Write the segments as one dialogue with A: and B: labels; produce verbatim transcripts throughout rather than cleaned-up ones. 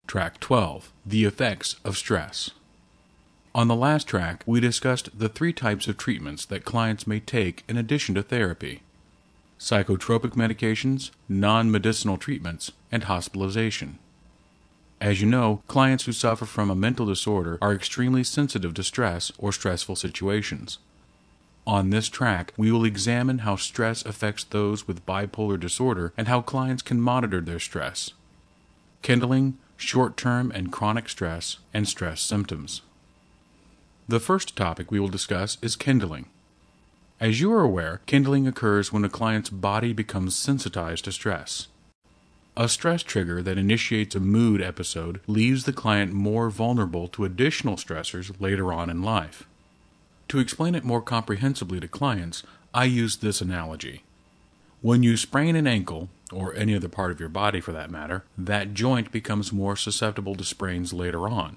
A: Track twelve. The Effects of Stress. On the last track, we discussed the three types of treatments that clients may take in addition to therapy: psychotropic medications, non-medicinal treatments, and hospitalization. As you know, clients who suffer from a mental disorder are extremely sensitive to stress or stressful situations. On this track, we will examine how stress affects those with bipolar disorder and how clients can monitor their stress. Kindling, short-term and chronic stress, and stress symptoms. The first topic we will discuss is kindling. As you are aware, kindling occurs when a client's body becomes sensitized to stress. A stress trigger that initiates a mood episode leaves the client more vulnerable to additional stressors later on in life. To explain it more comprehensively to clients, I use this analogy. When you sprain an ankle, or any other part of your body for that matter, that joint becomes more susceptible to sprains later on.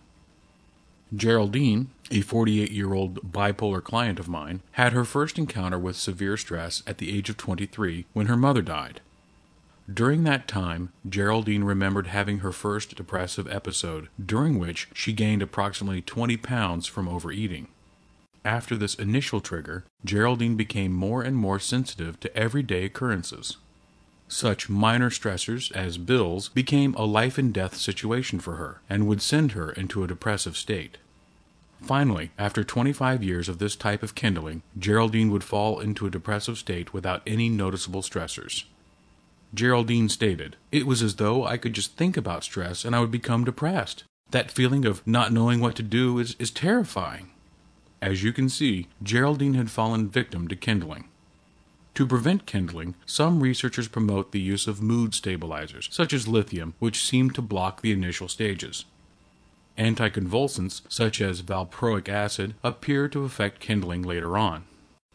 A: Geraldine, a forty-eight-year-old bipolar client of mine, had her first encounter with severe stress at the age of twenty-three when her mother died. During that time, Geraldine remembered having her first depressive episode, during which she gained approximately twenty pounds from overeating. After this initial trigger, Geraldine became more and more sensitive to everyday occurrences. Such minor stressors as bills became a life-and-death situation for her and would send her into a depressive state. Finally, after twenty-five years of this type of kindling, Geraldine would fall into a depressive state without any noticeable stressors. Geraldine stated, "It was as though I could just think about stress and I would become depressed. That feeling of not knowing what to do is, is terrifying." As you can see, Geraldine had fallen victim to kindling. To prevent kindling, some researchers promote the use of mood stabilizers, such as lithium, which seem to block the initial stages. Anticonvulsants, such as valproic acid, appear to affect kindling later on.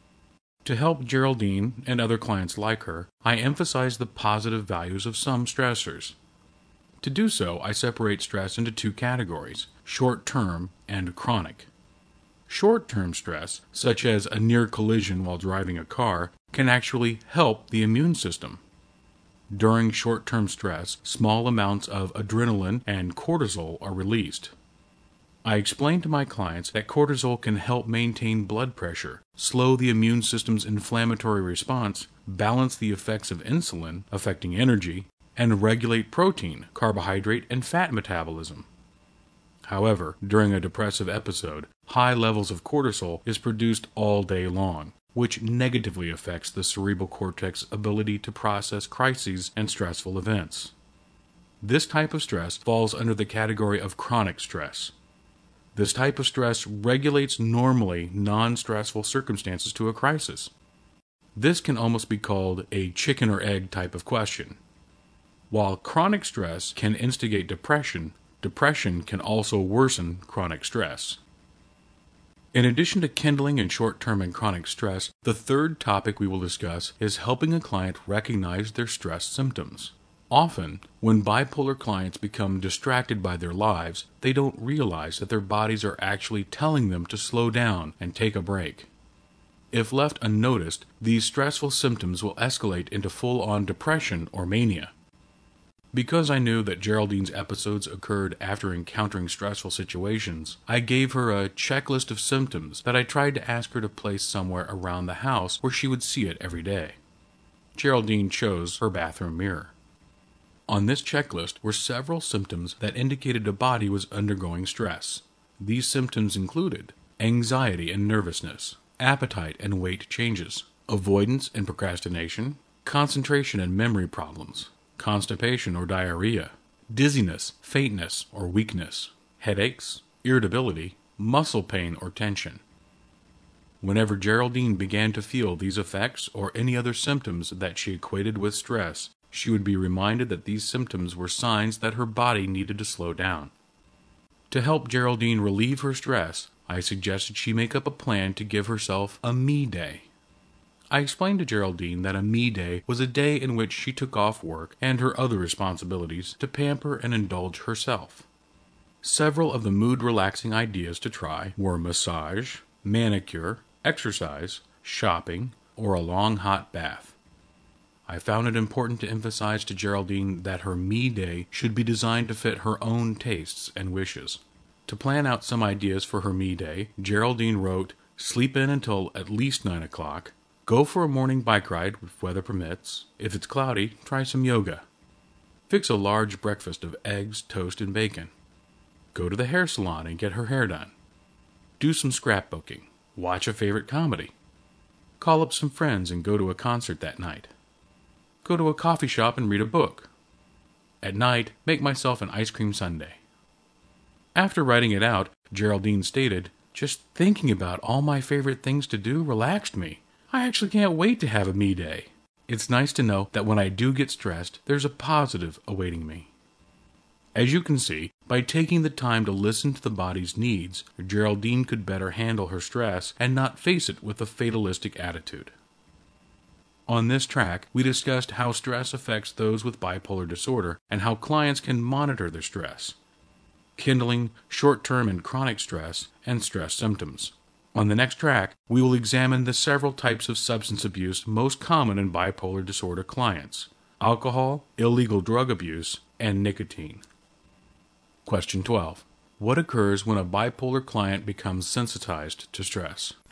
A: To help Geraldine and other clients like her, I emphasize the positive values of some stressors. To do so, I separate stress into two categories: short-term and chronic. Short-term stress, such as a near collision while driving a car, can actually help the immune system. During short-term stress, small amounts of adrenaline and cortisol are released. I explain to my clients that cortisol can help maintain blood pressure, slow the immune system's inflammatory response, balance the effects of insulin, affecting energy, and regulate protein, carbohydrate, and fat metabolism. However, during a depressive episode, high levels of cortisol is produced all day long, which negatively affects the cerebral cortex's ability to process crises and stressful events. This type of stress falls under the category of chronic stress. This type of stress regulates normally non-stressful circumstances to a crisis. This can almost be called a chicken or egg type of question. While chronic stress can instigate depression, depression can also worsen chronic stress. In addition to kindling and short-term and chronic stress, the third topic we will discuss is helping a client recognize their stress symptoms. Often, when bipolar clients become distracted by their lives, they don't realize that their bodies are actually telling them to slow down and take a break. If left unnoticed, these stressful symptoms will escalate into full-on depression or mania. Because I knew that Geraldine's episodes occurred after encountering stressful situations, I gave her a checklist of symptoms that I tried to ask her to place somewhere around the house where she would see it every day. Geraldine chose her bathroom mirror. On this checklist were several symptoms that indicated a body was undergoing stress. These symptoms included anxiety and nervousness, appetite and weight changes, avoidance and procrastination, concentration and memory problems, constipation or diarrhea, dizziness, faintness or weakness, headaches, irritability, muscle pain or tension. Whenever Geraldine began to feel these effects or any other symptoms that she equated with stress, she would be reminded that these symptoms were signs that her body needed to slow down. To help Geraldine relieve her stress, I suggested she make up a plan to give herself a me day. I explained to Geraldine that a me day was a day in which she took off work and her other responsibilities to pamper and indulge herself. Several of the mood-relaxing ideas to try were massage, manicure, exercise, shopping, or a long hot bath. I found it important to emphasize to Geraldine that her me day should be designed to fit her own tastes and wishes. To plan out some ideas for her me day, Geraldine wrote, sleep in until at least nine o'clock, go for a morning bike ride if weather permits, if it's cloudy, try some yoga. Fix a large breakfast of eggs, toast, and bacon. Go to the hair salon and get her hair done. Do some scrapbooking. Watch a favorite comedy. Call up some friends and go to a concert that night. Go to a coffee shop and read a book. At night, make myself an ice cream sundae. After writing it out, Geraldine stated, just thinking about all my favorite things to do relaxed me. I actually can't wait to have a me day. It's nice to know that when I do get stressed, there's a positive awaiting me. As you can see, by taking the time to listen to the body's needs, Geraldine could better handle her stress and not face it with a fatalistic attitude. On this track, we discussed how stress affects those with bipolar disorder and how clients can monitor their stress, kindling short-term and chronic stress, and stress symptoms. On the next track, we will examine the several types of substance abuse most common in bipolar disorder clients: alcohol, illegal drug abuse, and nicotine. Question twelve. What occurs when a bipolar client becomes sensitized to stress?